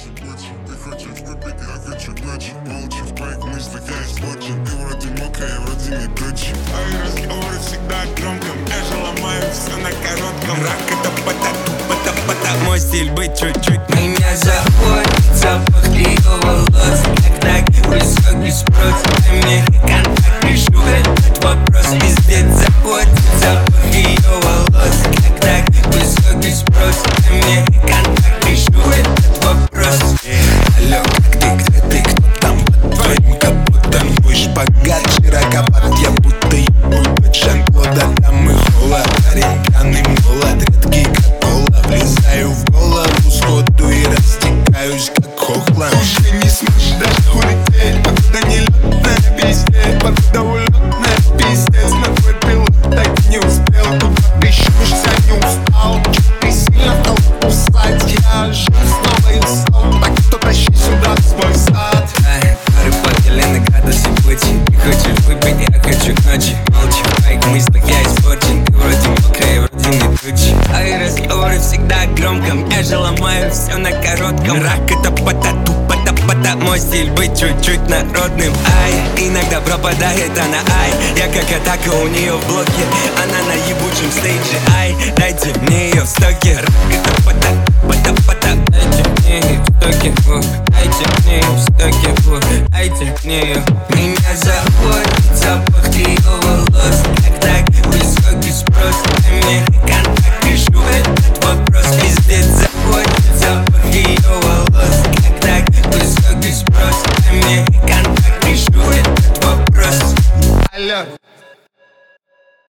Ты хочешь выпить, я хочу ночи. Молча в твоих мыслях я испорчен. Ты вроде мокрая, вроде не точен. Твои разговоры всегда громко. Я же ломаю все на коротком. Рак это пата-пата-пата. Мой стиль быть чуть-чуть. Меня заходит запах ее волос. Как так высокий спрос. Ты мне контакт решу этот вопрос. Пиздец заходит запах ее волос. Как так высокий спрос. Ты мне контакт решу этот вопрос. Алло, как ты, где ты, кто там под твоим капотом? Твой шпагат широковат, я будто ебут Жан-Клода. Там и холод, парень пьяный молод, редкий как кола. Влезаю в голову сходу и растекаюсь как хохлом. Ты не сможешь даже улететь, погода нелетная, пиздец. Погода улетная, пиздец. На твой пилот так и не успел. Тут обещаешься, не устал. Ты сильно в толпу встать. Я же снова и устал. Так что тащи сюда свой сад. Пары подели на градусе пути. Ты хочешь выпить, я хочу к ночи. Молча в твоих мыслях я испорчен. Ты вроде мокрая, вроде не тучи. Твои разговоры всегда громко. Я же ломаю все на коротком. Рак это пата-ту-пата-пата. Мой стиль быть чуть-чуть народным. Ай, иногда пропадает она. Ай, я как атака у нее в блоке. Она на ебучем стейдже. Ай, дайте мне ее в стоке. Рак это пата-пата-пата. Дайте мне ее в стоке. Дайте мне ее в стоке. Дайте мне ее. Меня заходит запах ее волос. Как так высокий спрос. Ты мне